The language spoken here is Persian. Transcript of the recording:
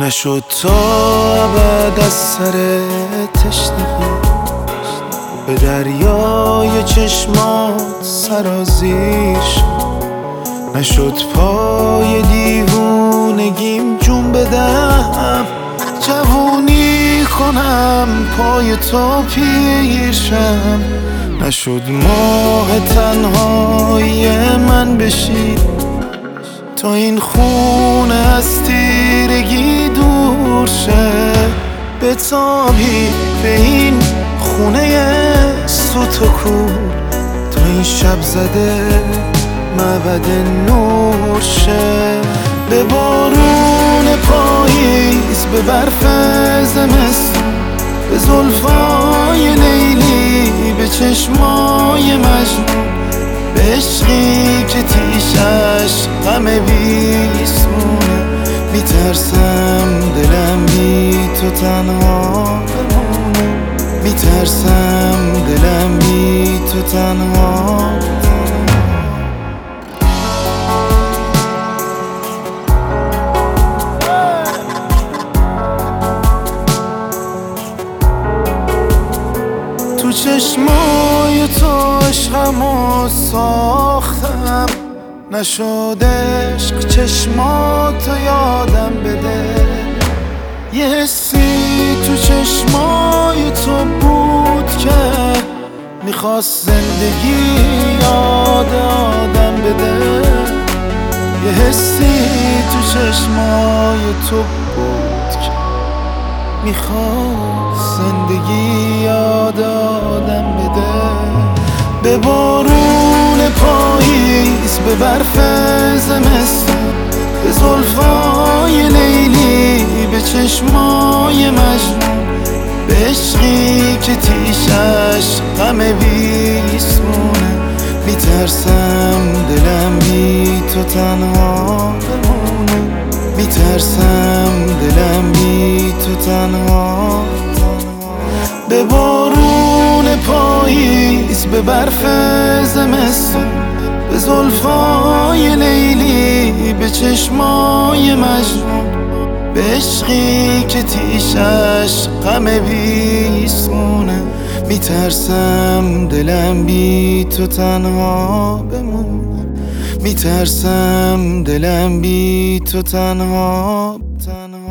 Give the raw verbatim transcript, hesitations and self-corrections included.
نشد تا ابد از سر تشنگی به دریای چشمات سرازیر شد. نشد پای دیوونگیم جون بدم، جوونی کنم پای تو پیرشم. نشد ماه تنهایی من بشی تا این خونه از تیرگی دور شه. بتابی به این خونه سوت و کور تا این شب زده معبد نور شه. به بارون پاییز، به برف زمستون، به زلفای لیلی، به چشمای مجنون، به عشقی که تیشش غم بیسونه. میترسم دلم بی تو تنها بمونه، میترسم دلم بی تو تنها. تو چشمای تو عشقمو ساختم، نشد عشق چشماتو یادم بده. یه حسی تو چشمای تو بود که میخواست زندگی یاد آدم بده. یه حسی تو چشمای تو بود که میخواست زندگی یاد آدم بده. به بارون پاییز، به برف زمستون، به زلفای لیلی، به چشمای مجنون، به عشقی که تیشش غم بیسونه. میترسم دلم بی تو تنها بمونه، میترسم دلم بی تو تنها. به بارون پاییز، به برف زمستون، به زلفای لیلی، به چشمای مجنون، به عشقی که تیشش غم بیسونه. میترسم دلم بی تو تنها بمونه، میترسم دلم بی تو تنها تنها.